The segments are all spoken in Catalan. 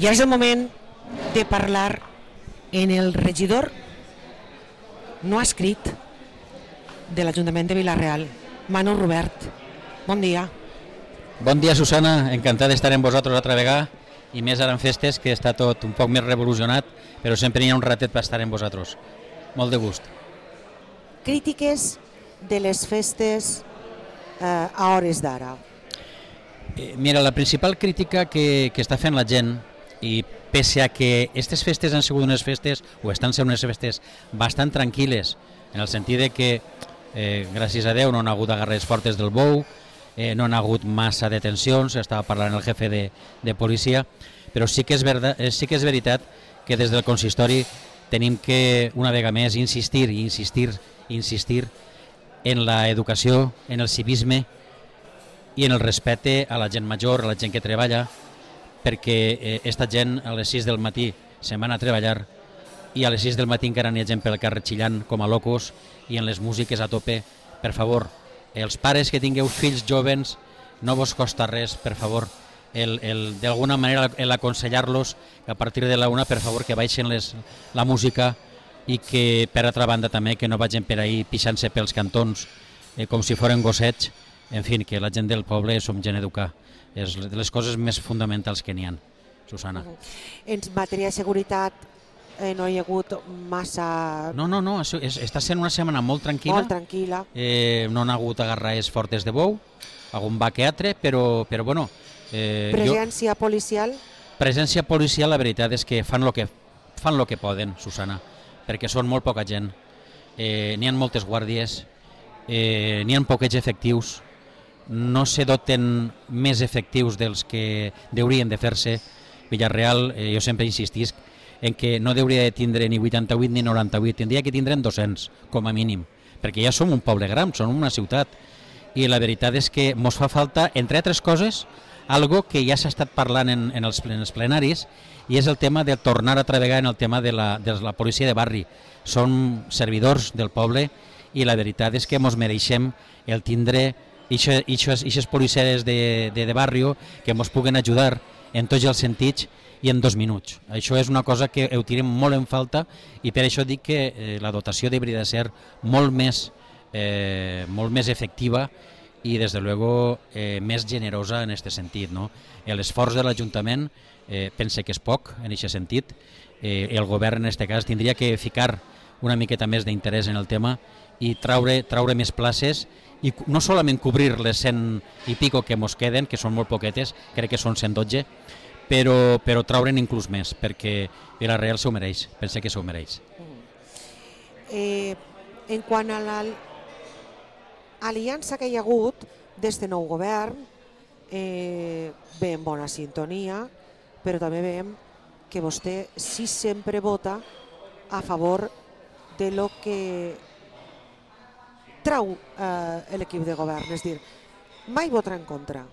Ja és el moment de parlar en el regidor no escrit de l'Ajuntament de Vila-real, Manu Robert. Bon dia. Bon dia, Susana, encantat d'estar amb vosaltres altra vegada, i més ara en festes, que està tot un poc més revolucionat, però sempre hi ha un ratet per estar amb vosaltres. Molt de gust. Crítiques de les festes a hores d'ara. Mira, la principal crítica que està fent la gent, i pese a que aquestes festes han sigut unes festes, o estan sent unes festes bastant tranquil·les, en el sentit de que, gràcies a Déu, no han hagut agarres fortes del bou, no han hagut massa detencions, estava parlant el jefe de policia, però sí que és veritat que des del consistori tenim que, una vegada més, insistir en l'educació, en el civisme i en el respecte a la gent major, a la gent que treballa, perquè aquesta gent a les 6 del matí se'n van a treballar i a les 6 del matí encara n'hi ha gent pel carrer xillant com a locos i en les músiques a tope. Per favor, els pares que tingueu fills jovens, no vos costa res, per favor, d'alguna manera l'aconsellar-los que a partir de la una, per favor, que baixen la música i que, per altra banda, també que no vagin per ahí pixant-se pels cantons com si foren gossets. En fi, que la gent del poble som gent educada. És de les coses més fonamentals que n'hi ha, Susana. En matèria de seguretat no hi ha hagut massa... No, està sent una setmana molt tranquil·la. Molt tranquil·la. No n'ha hagut agarrades fortes de bou, algun va que altre, però bueno... Presència policial? Presència policial, la veritat és que fan el que poden, Susana, perquè són molt poca gent. N'hi ha moltes guàrdies, n'hi ha poquets efectius, no se doten més efectius dels que haurien de fer-se. Vila-real, jo sempre insistisc en que no hauria de tindre ni 88 ni 98, tindria que tindre'n 200 com a mínim, perquè ja som un poble gran, som una ciutat, i la veritat és que mos fa falta, entre altres coses, algo que ja s'ha estat parlant en els plenaris, i és el tema de tornar a treballar en el tema de la policia de barri. Som servidors del poble i la veritat és que mos mereixem el tindre aquestes policies de barri que ens puguen ajudar en tots els sentits i en 2 minuts. Això és una cosa que ho tirem molt en falta i per això dic que la dotació hauria de ser molt més efectiva i des de luego més generosa en aquest sentit. L'esforç de l'Ajuntament pense que és poc en aquest sentit. El govern en aquest cas tindria que ficar una miqueta més d'interès en el tema i traure més places i no solament cobrir les 100 i pico que mos queden, que són molt poquetes, crec que són 112, però traure'n inclús més, perquè Vila-real s'ho mereix, pensa que s'ho mereix. En quant a l'aliança que hi ha hagut d'este nou govern, veiem bona sintonia, però també veiem que vostè sí sempre vota a favor de lo que trau l'equip de govern, és a dir, mai votarà en contra.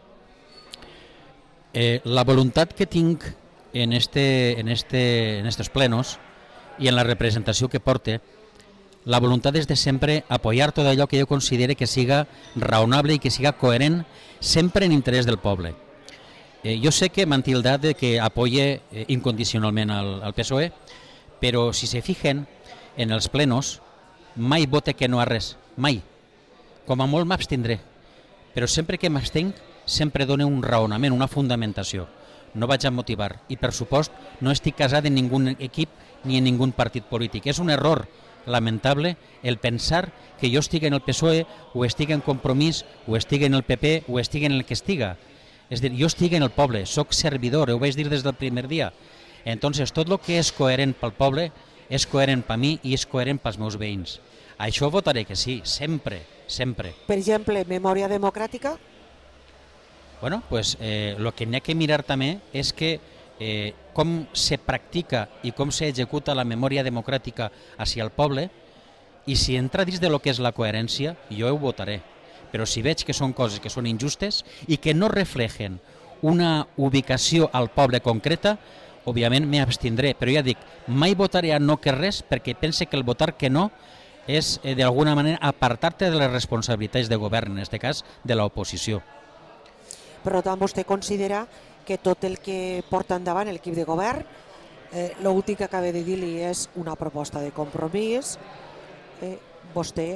La voluntat que tinc en estos plenos i en la representació que porte, la voluntat és de sempre apoyar tot allò que jo considere que siga raonable i que siga coherent sempre en interès del poble. Jo sé que m'han tildat de que apoye incondicionalment al PSOE, però si se fijen en els plenos mai vote que no a res, mai. Com a molt m'abstindré, però sempre que m'abstenc sempre dono un raonament, una fundamentació. No vaig a motivar i, per supost, no estic casat en ningú equip ni en ningú partit polític. És un error lamentable el pensar que jo estic en el PSOE o estic en Compromís o estic en el PP o estic en el que estiga. És a dir, jo estic en el poble, soc servidor, ho vaig dir des del primer dia. Entonces, tot el que és coherent pel poble és coherent per mi i és coherent pels meus veïns. Això votaré que sí, sempre, sempre. Per exemple, memòria democràtica? Bueno, pues el que n'hi ha que mirar també és que com se practica i com s'executa la memòria democràtica hacia el poble, i si entra dins de lo que és la coherència, jo ho votaré. Però si veig que són coses que són injustes i que no reflejen una ubicació al poble concreta, òbviament m'abstindré. Però ja dic, mai votaré a no que res, perquè pense que el votar que no és d'alguna manera apartar-te de les responsabilitats de govern, en aquest cas de l'oposició. Per tant, vostè considera que tot el que porta endavant l'equip de govern, l'últim que acaba de dir-li és una proposta de compromís. Vostè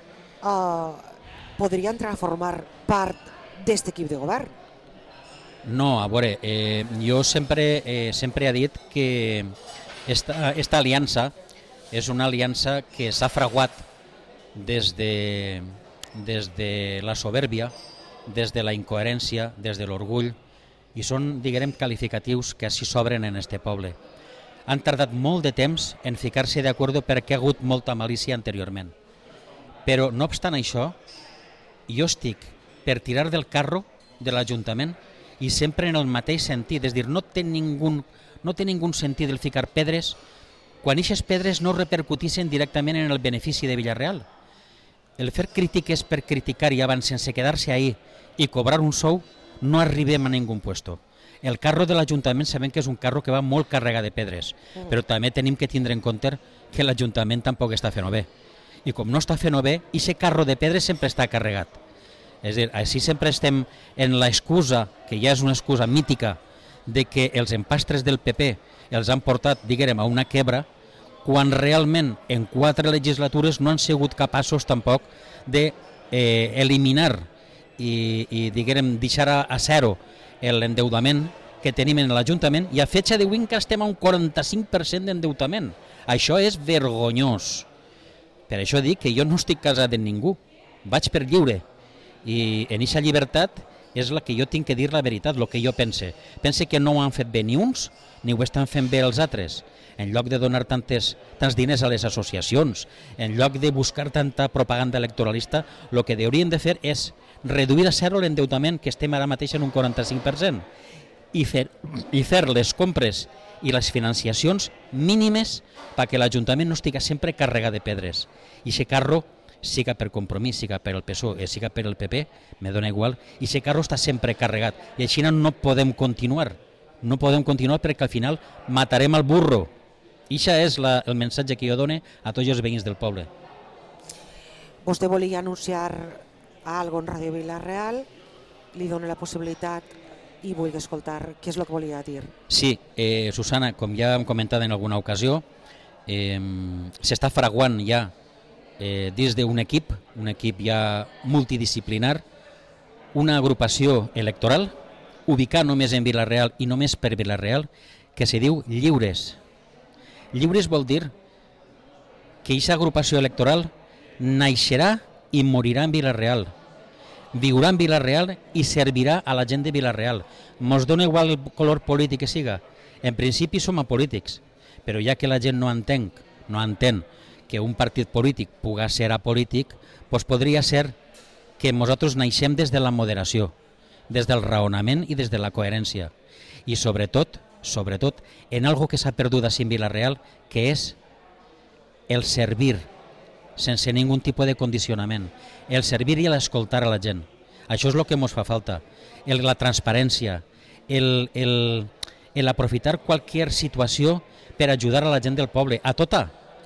podria entrar a formar part d'aquest equip de govern. No, a veure, jo sempre he dit que esta aliança és una aliança que s'ha fraguat des de la soberbia, des de la incoherència, des de l'orgull, i són, diguem, qualificatius que així s'obren en este poble. Han tardat molt de temps en ficar-se d'acord perquè ha hagut molta malícia anteriorment. Però, no obstant això, jo estic per tirar del carro de l'Ajuntament i sempre en el mateix sentit, és a dir, no té ningú sentit el ficar pedres quan aquestes pedres no repercutissin directament en el benefici de Vila-real. El fer crítiques per criticar i abans sense quedar-se ahí i cobrar un sou, no arribem a ningú puesto. El carro de l'Ajuntament sabem que és un carro que va molt carregat de pedres, però també tenim que tindre en compte que l'Ajuntament tampoc està fent-ho bé. I com no està fent-ho bé, aquest carro de pedres sempre està carregat. És a dir, així sempre estem en l'excusa, que ja és una excusa mítica, de que els empastres del PP els han portat, diguem, a una quebra, quan realment en 4 legislatures no han sigut capaços tampoc d'eliminar i diguem, deixar a zero l'endeutament que tenim en l'Ajuntament, i a fetge d'avui encara estem a un 45% d'endeutament. Això és vergonyós. Per això dic que jo no estic casat amb ningú, vaig per lliure, i en aquesta llibertat és la que jo tinc que dir la veritat, el que jo pense. Pense que no ho han fet bé ni uns, ni ho estan fent bé els altres. En lloc de donar tants diners a les associacions, en lloc de buscar tanta propaganda electoralista, el que haurien de fer és reduir a zero l'endeutament, que estem ara mateix en un 45%, i fer les compres i les financiacions mínimes perquè l'Ajuntament no estigui sempre carregat de pedres. I aquest carro, siga per Compromís, siga per el PSOE, siga per el PP, me dona igual, i aquest carro està sempre carregat. I així no podem continuar. No podem continuar perquè al final matarem el burro. I això és el missatge que jo dono a tots els veïns del poble. Vostè volia anunciar algo en Ràdio Vila-real, li dono la possibilitat i vull escoltar què és el que volia dir. Sí, Susana, com ja hem comentat en alguna ocasió, s'està fraguant ja dins d'un equip ja multidisciplinar, una agrupació electoral ubicada només en Vila-real i només per Vila-real, que se diu Lliures. Lliures vol dir que aquesta agrupació electoral naixerà i morirà en Vila-real, viurà en Vila-real i servirà a la gent de Vila-real. Mos dona igual el color polític que siga. En principi som apolítics, però ja que la gent no entén que un partit polític pugui ser apolític, doncs podria ser que nosaltres naixem des de la moderació, des del raonament i des de la coherència. I sobretot, en algo que s'ha perdut així en Vila-real, que és el servir, sense ningú tipus de condicionament. El servir i l'escoltar a la gent. Això és el que ens fa falta. La transparència, l'aprofitar qualsevol situació per ajudar a la gent del poble, a tota,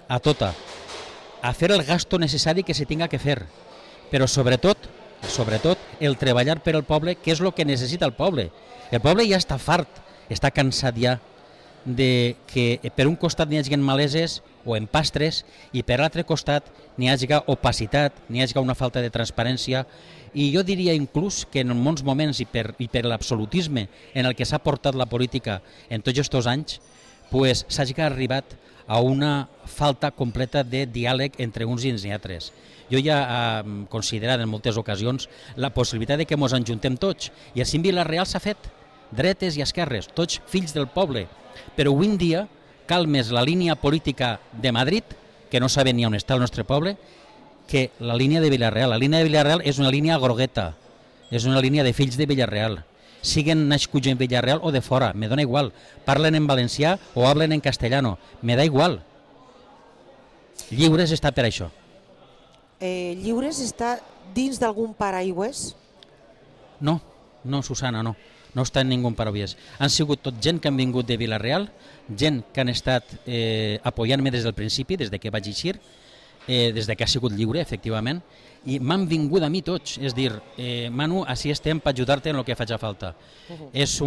a fer el gasto necessari que se tinga que fer, però sobretot el treballar per al poble, que és el que necessita el poble. El poble ja està fart, està cansat ja de que per un costat n'hi hagi maleses o empastres i per l'altre costat n'hi hagi opacitat, n'hi hagi una falta de transparència, i jo diria inclús que en molts moments i per l'absolutisme en el que s'ha portat la política en tots aquests anys, s'hagi arribat a una falta completa de diàleg entre uns i els altres. Jo ja he considerat en moltes ocasions la possibilitat de que ens enjuntem tots, i així en Vila-real s'ha fet, dretes i esquerres, tots fills del poble, però avui en dia cal més la línia política de Madrid, que no saben ni on està el nostre poble, que la línia de Vila-real. La línia de Vila-real és una línia grogueta, és una línia de fills de Vila-real. Siguen nascuts en Vila-real o de fora, me dona igual. Parlen en valencià o hablen en castellano, me da igual. Lliures està per això. Lliures està dins d'algun paraigües? No, Susana, no. No està en ningú paraigües. Han sigut tot gent que han vingut de Vila-real, gent que han estat apoyant-me des del principi, des de que vaig eixir, des de que ha sigut lliure, efectivament, i m'han vingut a mi tots, és dir, Manu, així estem per ajudar-te en el que faci falta. És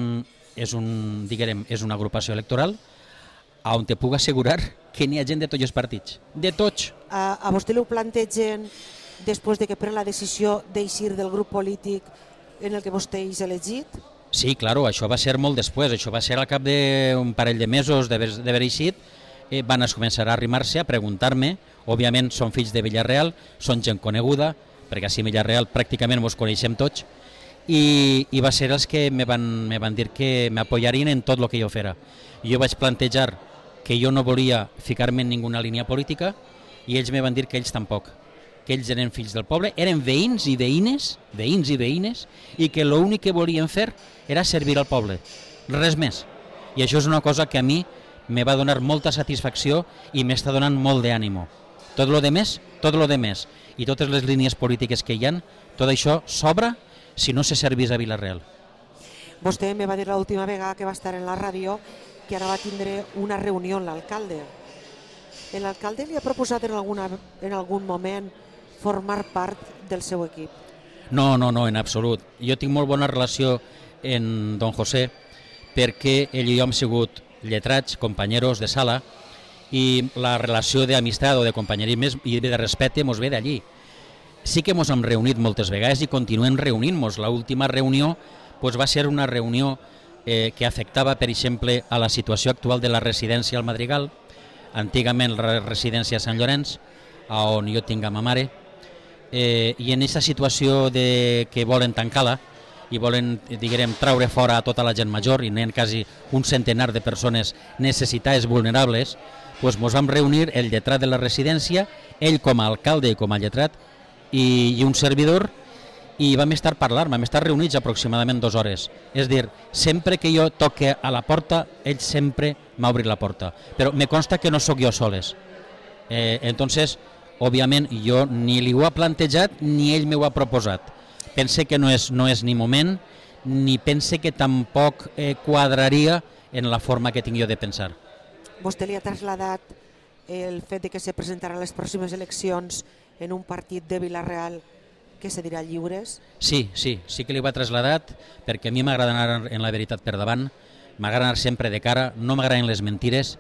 una agrupació electoral on te puc assegurar que n'hi ha gent de tots els partits, de tots. A vostè li ho plantegen després de que pren la decisió d'eixir del grup polític en el que vostè és elegit? Sí, claro, això va ser molt després, això va ser al cap d'un parell de mesos d'haver eixit, van començar a arrimar-se, a preguntar-me, òbviament són fills de Villarreal, són gent coneguda, perquè així a Villarreal pràcticament ens coneixem tots, i va ser els que me van dir que m'apoyarien en tot el que jo fera. Jo vaig plantejar que jo no volia ficar-me en ninguna línia política i ells me van dir que ells tampoc, que ells eren fills del poble, eren veïns i veïnes, i que l'únic que volien fer era servir al poble, res més. I això és una cosa que a mi me va donar molta satisfacció i m'està donant molt d'ànimo. Tot lo de més, i totes les línies polítiques que hi ha, tot això s'obre si no se servís a Vila-real. Vostè me va dir l'última vegada que va estar en la ràdio que ara va tindre una reunió amb l'alcalde. L'alcalde li ha proposat en algun moment formar part del seu equip? No, en absolut. Jo tinc molt bona relació amb don José perquè ell i jo hem sigut lletrats, companyeros de sala, i la relació d'amistat o de companyerisme i de respecte ens ve d'allí. Sí que ens hem reunit moltes vegades i continuem reunint-nos. L'última reunió va ser una reunió que afectava, per exemple, a la situació actual de la residència al Madrigal, antigament la residència a Sant Llorenç, on jo tinc a ma mare, i en aquesta situació que volen tancar-la i volen, traure fora a tota la gent major, i n'hi ha quasi un centenar de persones necessitades, vulnerables, ens vam reunir el lletrat de la residència, ell com a alcalde i com a lletrat, i un servidor, i vam estar parlant, vam estar reunits aproximadament 2 hores. És dir, sempre que jo toque a la porta, ell sempre m'ha obrit la porta. Però me consta que no sóc jo soles. Entonces, òbviament, jo ni li ho ha plantejat ni ell m'ho ha proposat. Pense que no és ni moment, ni pense que tampoc quadraria en la forma que tinc jo de pensar. Vostè li ha traslladat el fet de que se presentaran les pròximes eleccions en un partit de Vila-real que se dirà Lliures? Sí que li ho ha traslladat, perquè a mi m'agrada anar en la veritat per davant, m'agrada anar sempre de cara, no m'agraden les mentires,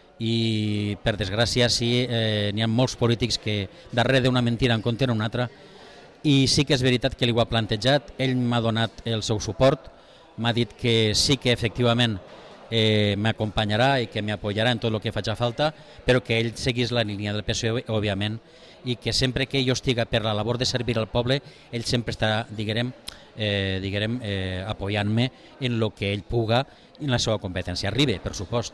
i per desgràcia sí, n'hi ha molts polítics que darrere d'una mentira en compten una altra, i sí que és veritat que li ho ha plantejat, ell m'ha donat el seu suport, m'ha dit que sí que efectivament m'acompanyarà i que m'apoyarà en tot el que faci falta, però que ell seguís la línia del PSOE, òbviament, i que sempre que jo estiga per la labor de servir al poble, ell sempre estarà, apoyant-me en el que ell puga en la seva competència. Arriba, per supost.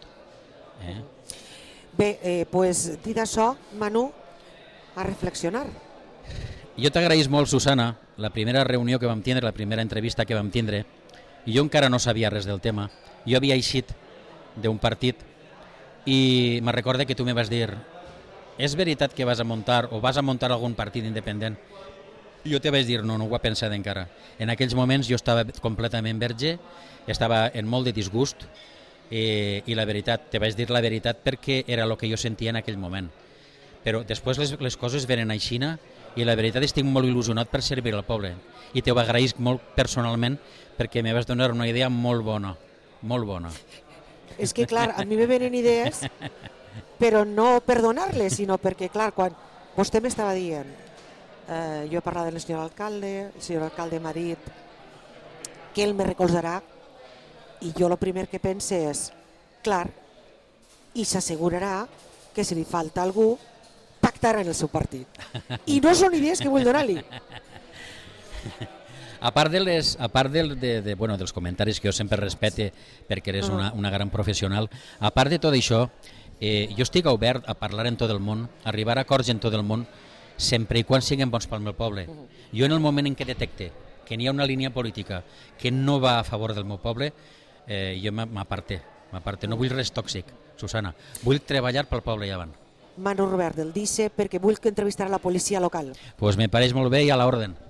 Bé, pues, dit això, Manu, a reflexionar. Jo t'agraïs molt, Susana, la primera reunió que vam tindre, la primera entrevista que vam tindre, i jo encara no sabia res del tema. Jo havia eixit d'un partit i me recorda que tu me vas dir: és veritat que vas a muntar algun partit independent? Jo te vaig dir no ho he pensat encara. En aquells moments jo estava completament verge, estava en molt de disgust, i la veritat, te vaig dir la veritat perquè era el que jo sentia en aquell moment. Però després les coses venen aixina i la veritat estic molt il·lusionat per servir al poble. I te ho agraïsc molt personalment perquè me vas donar una idea molt bona, molt bona. És que clar, a mi me venen idees, però no per donar-les, sinó perquè clar, quan vostè m'estava dient, jo he parlat amb el senyor alcalde m'ha dit que ell me recolzarà, i jo el primer que pense és, clar, i s'assegurarà que si li falta algú, pactarà en el seu partit. I no són idees que vull donar-li. A part dels comentaris que jo sempre respecte perquè eres una gran professional, a part de tot això, jo estic obert a parlar en tot el món, a arribar a acords en tot el món, sempre i quan siguin bons pel meu poble. Jo en el moment en què detecte que n'hi ha una línia política que no va a favor del meu poble, jo m'aparte, no vull res tòxic, Susana, vull treballar pel poble i avant. Manu Robert del DICE, perquè vull que entrevistarà la policia local. Pues me pareix molt bé i a l'ordre.